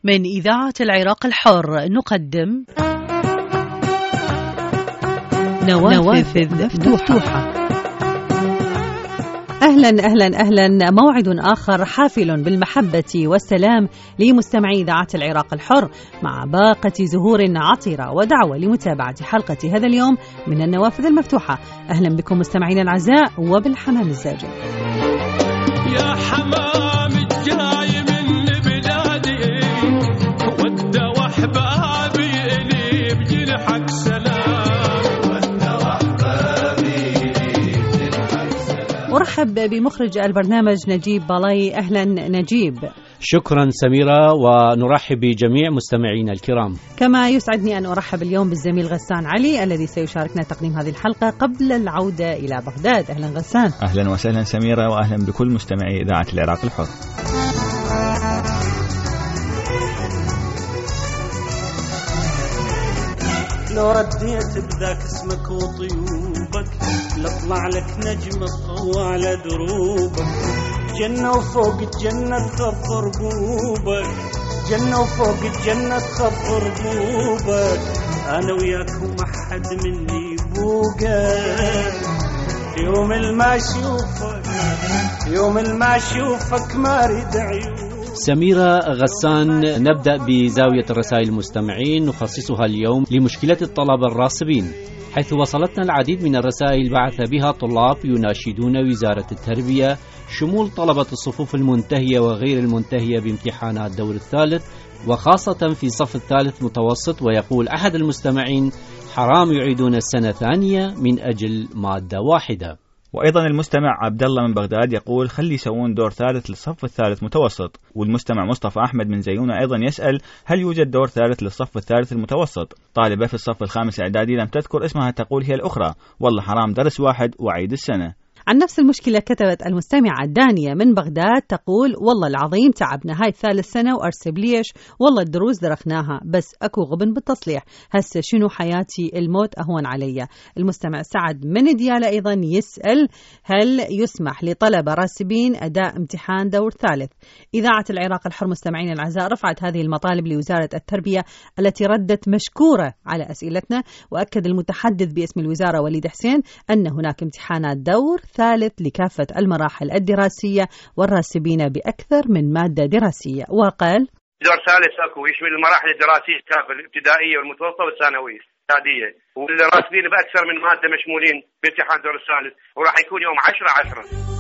من إذاعة العراق الحر نقدم نوافذ مفتوحة. أهلا موعد آخر حافل بالمحبة والسلام لمستمعي إذاعة العراق الحر مع باقة زهور عطرة ودعوة لمتابعة حلقة هذا اليوم من النوافذ المفتوحة. أهلا بكم مستمعين الأعزاء وبالحمام الزاجل. يا حمام الجاي من بلادي ود وحبابي إلي بجنحك سلام. أرحب بمخرج البرنامج نجيب بالاي. أهلا نجيب. شكرا سميرة، ونرحب بجميع مستمعينا الكرام. كما يسعدني أن أرحب اليوم بالزميل غسان علي الذي سيشاركنا تقديم هذه الحلقة قبل العودة إلى بغداد. أهلا غسان. أهلا وسهلا سميرة، وأهلا بكل مستمعي إذاعة العراق الحر. لو رديت بذاك اسمك وطيوبك لطلع لك نجمة تضوى على دروبك. جنة وفوق الجنة تخضر قلوبك، جنة وفوق الجنة تخضر قلوبك. أنا وياك وما حد مني بوقك. يوم ما أشوفك يوم ما أشوفك ما أريد عيوبك. سميرة غسان، نبدأ بزاوية الرسائل المستمعين نخصصها اليوم لمشكلة الطلبة الراسبين، حيث وصلتنا العديد من الرسائل بعث بها طلاب يناشدون وزارة التربية شمول طلبة الصفوف المنتهية وغير المنتهية بامتحانات دور الثالث، وخاصة في صف الثالث متوسط. ويقول أحد المستمعين: حرام يعيدون السنة ثانية من أجل مادة واحدة. وأيضا المستمع عبد الله من بغداد يقول: خلي يسوون دور ثالث للصف الثالث متوسط. والمستمع مصطفى أحمد من زيونة أيضا يسأل: هل يوجد دور ثالث للصف الثالث المتوسط؟ طالبة في الصف الخامس إعدادي لم تذكر اسمها تقول هي الأخرى: والله حرام درس واحد وعيد السنة. عن نفس المشكلة كتبت المستمعة دانية من بغداد تقول: والله العظيم تعبنا هاي ثالث سنة وأرسب ليش، والله الدروس درخناها بس أكو غبن بالتصليح، هسه شنو حياتي، الموت أهون علي. المستمع سعد من ديالة أيضا يسأل: هل يسمح لطلبة راسبين أداء امتحان دور ثالث؟ إذاعة العراق الحر مستمعين الأعزاء رفعت هذه المطالب لوزارة التربية التي ردت مشكورة على أسئلتنا، وأكد المتحدث باسم الوزارة وليد حسين أن هناك امتحانات دور ثالث لكافة المراحل الدراسية والراسبين بأكثر من مادة دراسية. وقال: دور ثالث اكو يشمل المراحل الدراسية كافة، الابتدائية والمتوسطة والثانوية الإعدادية، والراسبين بأكثر من مادة مشمولين بامتحان دور الثالث، وراح يكون يوم 10/10.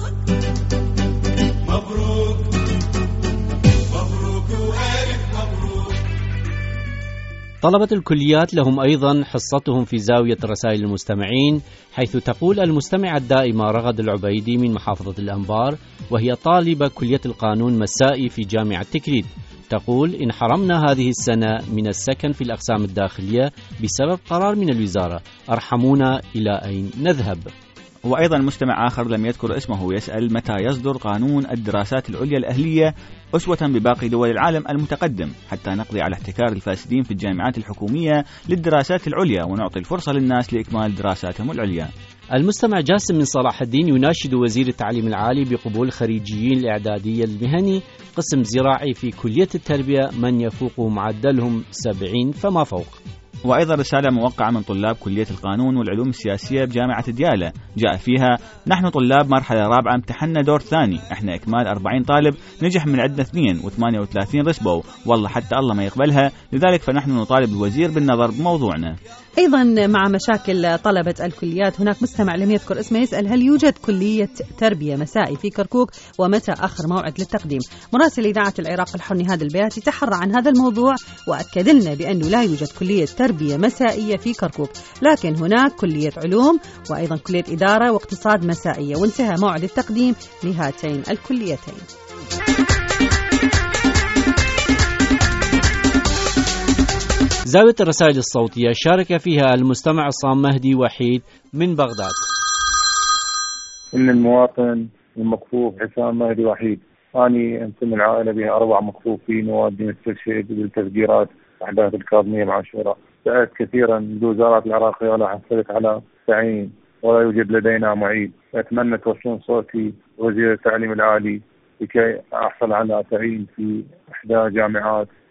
مبروك مبروك وألف مبروك. طلبة الكليات لهم أيضا حصتهم في زاوية رسائل المستمعين، حيث تقول المستمعة الدائمة رغد العبيدي من محافظة الأنبار، وهي طالبة كلية القانون مسائي في جامعة تكريت، تقول: إن حرمنا هذه السنة من السكن في الأقسام الداخلية بسبب قرار من الوزارة، أرحمونا، إلى أين نذهب؟ وأيضا مستمع آخر لم يذكر اسمه يسأل: متى يصدر قانون الدراسات العليا الأهلية أسوة بباقي دول العالم المتقدم حتى نقضي على احتكار الفاسدين في الجامعات الحكومية للدراسات العليا ونعطي الفرصة للناس لإكمال دراساتهم العليا؟ المستمع جاسم من صلاح الدين يناشد وزير التعليم العالي بقبول خريجيين الإعدادية المهني قسم زراعي في كلية التربية من يفوق معدلهم 70 فما فوق. وأيضا رسالة موقعة من طلاب كلية القانون والعلوم السياسية بجامعة ديالة جاء فيها: نحن طلاب مرحلة رابعة امتحنا دور ثاني، احنا إكمال 40 طالب، نجح من عندنا 2 و38 رسبوا، والله حتى الله ما يقبلها، لذلك فنحن نطالب الوزير بالنظر بموضوعنا. أيضا مع مشاكل طلبة الكليات هناك مستمع لم يذكر اسمه يسأل: هل يوجد كلية تربية مسائي في كركوك، ومتى آخر موعد للتقديم؟ مراسل إذاعة العراق الحر نهاد البياتي تحرى عن هذا الموضوع وأكد لنا بأنه لا يوجد كلية تربية مسائية في كركوك، لكن هناك كلية علوم وأيضا كلية إدارة واقتصاد مسائية، وانتهى موعد التقديم لهاتين الكليتين. زاوية الرسائل الصوتية شارك فيها المستمع عصام مهدي وحيد من بغداد. إن المواطن المكفوف حسام مهدي وحيد، أنا أنتمي العائلة بها 4 مكفوفين ووالدي مستشهد بالتفجيرات أحداث الكاظمية بعاشوراء. سألت كثيرا بالوزارات العراقية ولا حصلت على تعيين ولا يوجد لدينا معيد. أتمنى توصلون صوتي وزير التعليم العالي لكي أحصل على تعيين في إحدى جامعات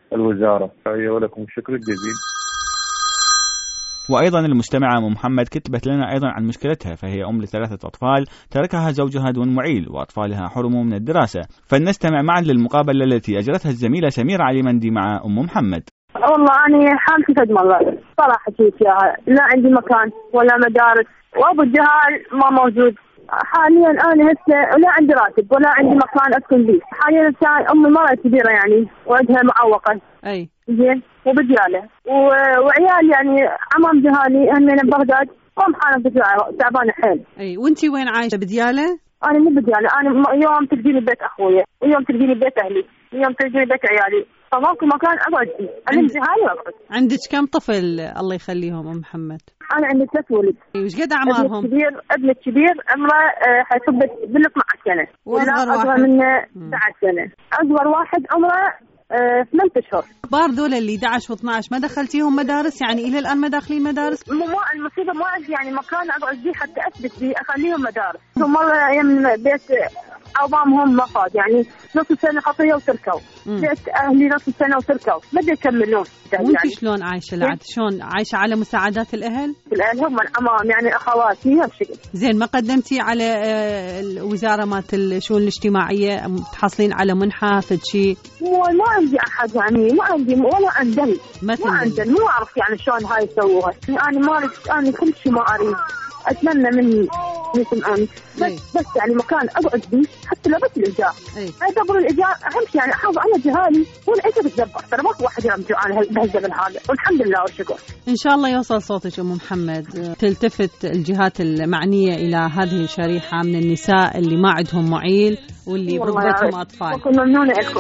الوزارة. ولكم الشكر الجزيل. وأيضا المستمعة أم محمد كتبت لنا أيضا عن مشكلتها، فهي أم ل3 أطفال تركها زوجها دون معيل وأطفالها حرموا من الدراسة. فلنستمع معا للمقابلة التي أجرتها الزميلة سميرة علي مندي مع أم محمد. والله أنا حالتي فد الله صراحة فيها، لا عندي مكان ولا مدارس، وأبو الجهال ما موجود حاليا. أنا هسه لا عندي راتب ولا عندي مكان أسكن فيه حاليا. أمي مرة كبيرة يعني وعندها معوقة أي زين وبديالة وعيال يعني عمام جهالي هم بغداد حالهم تعبانة حيل. أي وأنتي وين عايشة؟ بديالة؟ أنا من بديالة. أنا يوم تجيني بيت أخويا ويوم تجيني بيت أهلي ويوم تجيني بيت عيالي، فماكو مكان أقعد فيه. أنا بجهالي أقعد. عندك كم طفل الله يخليهم أم محمد؟ أنا عندي 3 ولد. وش قد أعمارهم؟ ابن الكبير عمره حيصب بال 12 سنة، وأصغر منه 19 سنة، أصغر واحد عمره 8 أشهر. كبار دول اللي 11 و12 ما دخلتيهم مدارس؟ يعني إلى الآن ما داخلين مدارس؟ مو المصيبة ما عندي يعني مكان أقعد فيه حتى أثبت فيه أخليهم مدارس. مرة يم بيت عظامهم ما فاض يعني نص سنة خطية وتركوا. بيت أهلي نص سنة وتركوا ما بدي يكملون. وانتي شلون عايشة لعد؟ شلون عايشة على مساعدات الأهل؟ الأهل هم العمام يعني أخواتي هالشكل. زين ما قدمتي على الوزارة مالت الشؤون الاجتماعية تحصلين على منحة فد شيء؟ ما عندي أحد يعني ما عندي ولا عندي ما عندي مو أعرف يعني شلون هاي يسووها. يعني أنا كل شيء ما أريد أتمنى مني يسمعوني بس يعني مكان أقعد فيه حتى لو بس الإيجار. أعتبر الإيجار أهم شيء يعني أحافظ على جهالي ولا أنت بتدبر ترى ماكو واحد يرجع على بهالزمن هذا والحمد لله والشكر. إن شاء الله يوصل صوتك أم محمد، تلتفت الجهات المعنية إلى هذه الشريحة من النساء اللي ما عندهم معيل واللي برغبتهم أطفال. كنا ممنونة لكم.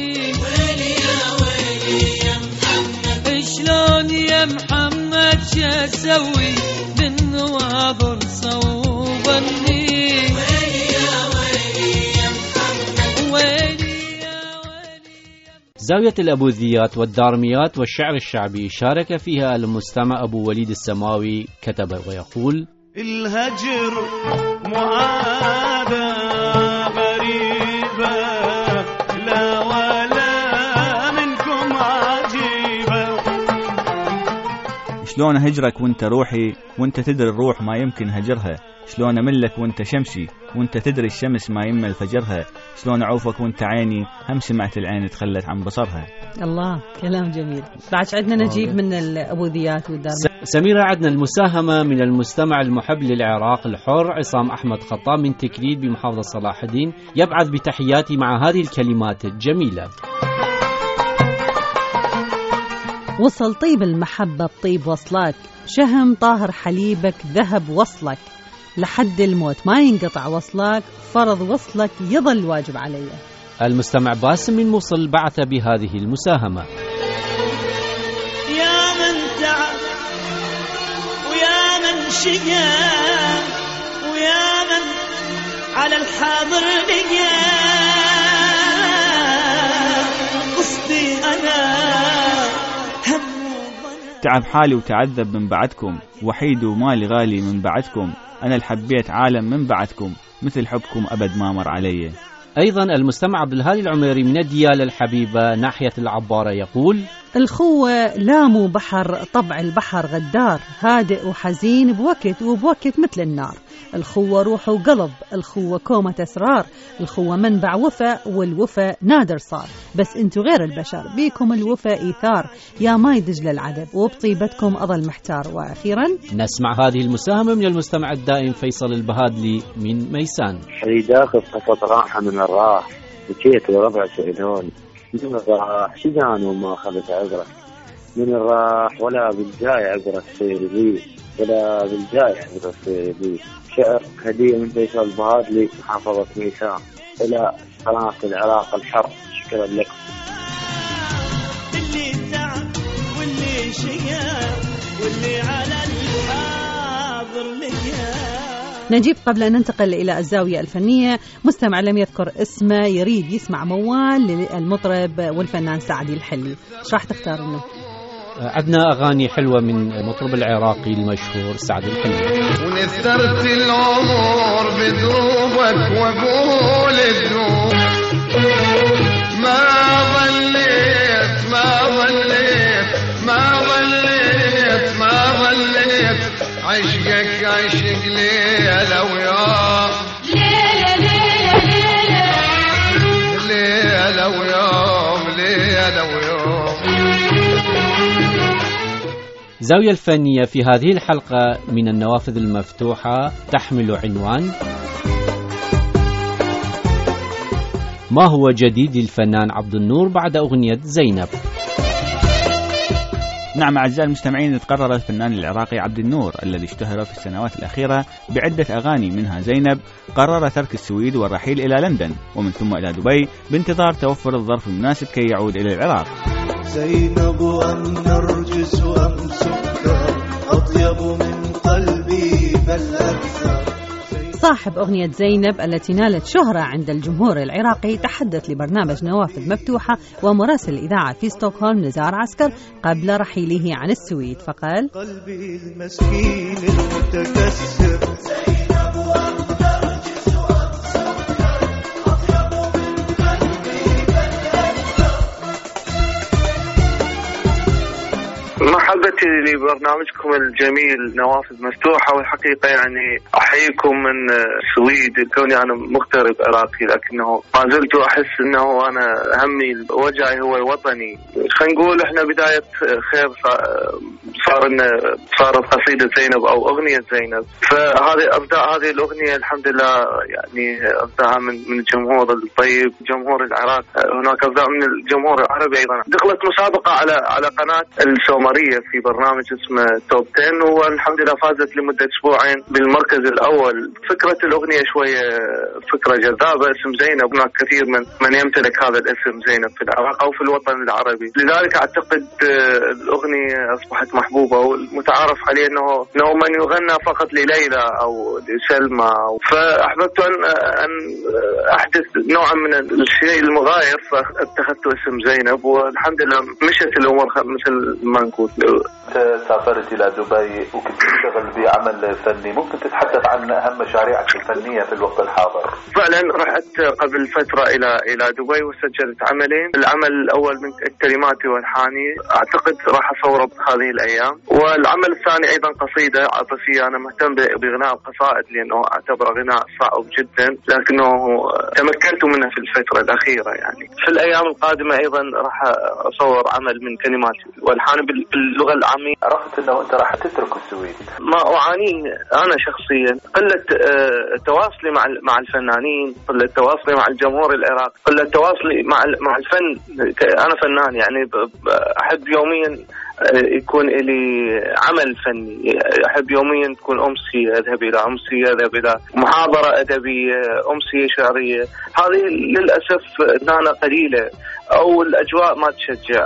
شلون يا محمد شاسوي بالنواظر صوبني ويلي يا ويلي يا محمد ويلي يا ويلي. زاوية الأبوذيات والدارميات والشعر الشعبي شارك فيها المستمع أبو وليد السماوي، كتب ويقول: الهجر معادة غريبة لا ولا منكم عجيبة. شلون هجرك وانت روحي وانت تدري الروح ما يمكن هجرها، شلون أملك وانت شمسي وانت تدري الشمس ما يمل فجرها، شلون أعوفك وانت عيني هم سمعت العين تخلت عن بصرها. الله كلام جميل. بعد عندنا نجيب من الأبوذيات والدار. سميرة، عندنا المساهمة من المستمع المحب للعراق الحر عصام أحمد خطاب من تكريد بمحافظة صلاح الدين، يبعث بتحياتي مع هذه الكلمات الجميلة: وصل طيب المحبة بطيب وصلك، شهم طاهر حليبك ذهب وصلك، لحد الموت ما ينقطع وصلك، فرض وصلك يظل واجب علي. المستمع باسم من موصل بعث بهذه المساهمة: يا من تعب ويا من شقى ويا من على الحاضر لقى، قصدي أنا تعب حالي وتعذب من بعدكم، وحيد ومالي غالي من بعدكم، أنا الحبيت عالم من بعدكم، مثل حبكم أبد ما مر علي. أيضا المستمع عبد الهادي العميري من الديالة الحبيبة ناحية العبارة يقول: الخوة لامو بحر، طبع البحر غدار، هادئ وحزين بوقت وبوقت مثل النار، الخوة روح وقلب، الخوة كومة أسرار، الخوة منبع وفاء والوفاء نادر صار، بس انتو غير البشر بيكم الوفاء إيثار، يا ما يدج للعدب وبطيبتكم أظل محتار. وأخيرا نسمع هذه المساهمة من المستمع الدائم فيصل البهادلي من ميسان: حيداخل قصة راحة من الراح، بكيت وربع سئلون من الراح شجان وما أخذت عذرك، من الراح ولا بالجاي عذرك صير لي ولا بالجاي عذرك صير لي. شعر هدية من فيصل البهادلي محافظة ميسان إلى قناة العراق الحر. شكرا لكم. اللي تعب واللي شقى واللي على الحاضر لقى. نجيب قبل أن ننتقل إلى الزاوية الفنية، مستمع لم يذكر اسمه يريد يسمع موال للمطرب والفنان سعدي الحلي، ايش راح تختار لنا؟ عندنا أغاني حلوة من المطرب العراقي المشهور سعدي الحلي. ونثرت العمر بدروبك وأقول الدروب ما ظليت ما الزاوية الفنية في هذه الحلقة من النوافذ المفتوحة تحمل عنوان: ما هو جديد الفنان عبد النور بعد أغنية زينب؟ نعم أعزائي المستمعين، قرر الفنان العراقي عبد النور الذي اشتهر في السنوات الأخيرة بعدة أغاني منها زينب قرر ترك السويد والرحيل إلى لندن ومن ثم إلى دبي بانتظار توفر الظرف المناسب كي يعود إلى العراق. زينب أم نرجس أم سكر أطيب من قلبي بل أكثر. صاحب أغنية زينب التي نالت شهرة عند الجمهور العراقي تحدث لبرنامج نوافذ مفتوحة ومراسل الإذاعة في ستوكهولم نزار عسكر قبل رحيله عن السويد، فقال: قلبي المسكين المتكسر زينب أم نرجس أم سكر أطيب من قلبي بل أكثر. محبتي لبرنامجكم الجميل نوافذ مفتوحة، والحقيقة يعني أحييكم من السويد كوني أنا مغترب عراقي، لكنه ما زلت أحس أنه أنا همي وجعي هو وطني. خلينا نقول إحنا بداية خير صارت قصيدة زينب أو أغنية زينب، فهذه أبدأ هذه الأغنية الحمد لله يعني أبدأها من الجمهور الطيب جمهور العراق. هناك أبدأ من الجمهور العربي أيضا. دخلت مسابقة على قناة السومرية في برنامج اسمه توب 10، والحمد لله فازت لمدة أسبوعين بالمركز الأول. فكرة الأغنية شوية فكرة جذابة، اسم زينب هناك كثير من يمتلك هذا الاسم زينب في العراق أو في الوطن العربي، لذلك أعتقد الأغنية أصبحت محبوبة، والمتعارف عليه أنه من يغنى فقط لليلى أو لسلمى. فأحببت أن أحدث نوعا من الشيء المغاير، فاتخذت اسم زينب والحمد لله مشت الأمور مثل ما نقول. سافرت إلى دبي وكنت تشتغل بعمل فني، ممكن تتحدث عن أهم مشاريعك الفنية في الوقت الحاضر؟ فعلا رحت قبل فترة إلى دبي وسجلت عملين. العمل الأول من كلماتي والحاني أعتقد راح أصوره هذه الأيام، والعمل الثاني أيضا قصيدة عاطفية. أنا مهتم بغناء القصائد لأنه أعتبر غناء صعب جدا، لكنه تمكنت منه في الفترة الأخيرة. يعني في الأيام القادمة أيضا راح أصور عمل من كلماتي والحاني باللغة العامية. عرفت أنه أنت راح تترك السويد. ما أعانيه أنا شخصيا قلة تواصلي مع الفنانين، قلة تواصلي مع الجمهور العراقي، قلة تواصلي مع الفن. أنا فنان يعني أحب يوميا يكون لي عمل فني، أحب يوميا تكون أمسية أذهب إلى أمسية، أذهب إلى محاضرة أدبية، أمسية شعرية. هذه للأسف هنا قليلة أو الأجواء ما تشجع،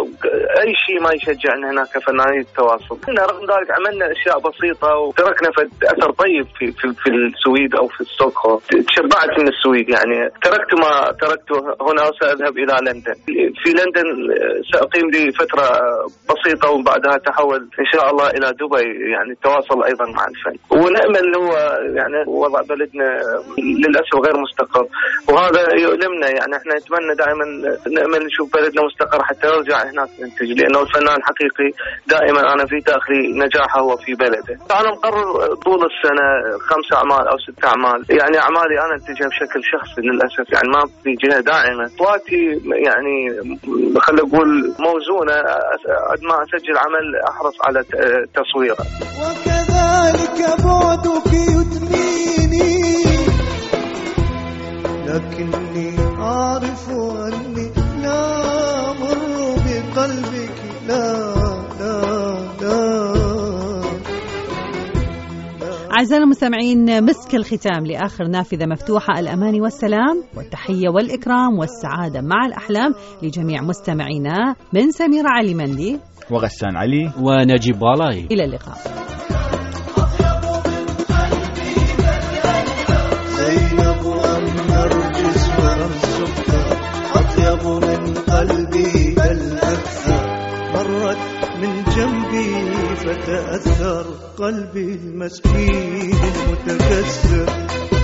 أي شيء ما يشجعنا هنا كفنانين التواصل. رغم ذلك عملنا أشياء بسيطة وتركنا أثر طيب في السويد أو في ستوكهولم. تشبعت من السويد، يعني تركت ما تركته هنا وسأذهب إلى لندن. في لندن سأقيم لي فترة بسيطة وبعدها تحول إن شاء الله إلى دبي، يعني التواصل أيضا مع الفن. ونأمل هو يعني وضع بلدنا للأسف غير مستقر، وهذا يؤلمنا. يعني احنا نتمنى دائما نأمل نشوف بلدنا مستقر حتى نرجع هناك ننتج، لأنه الفنان حقيقي دائما أنا في داخلي نجاحه هو في بلده. أنا مقرر طول السنة 5 أعمال أو 6 أعمال، يعني أعمالي أنا أنتجها بشكل شخصي للأسف، يعني ما في جهة داعمة. أصواتي يعني خلينا نقول موزونة، ما أسجل عمل أحرص على تصويره. وكذلك بعدك يدنيني، لكني أعرف أني لا أمر بقلبك. لا أعزائنا المستمعين، مسك الختام لآخر نافذة مفتوحة، الأمان والسلام والتحية والإكرام والسعادة مع الأحلام لجميع مستمعينا من سميرة علي مندي وغسان علي ونجيب بالاي. إلى اللقاء. زينب أم نرجس أم سكر أطيب من قلبي بل أكثر. مرت من جنبي فتأثر قلبي المسكين المتكسر.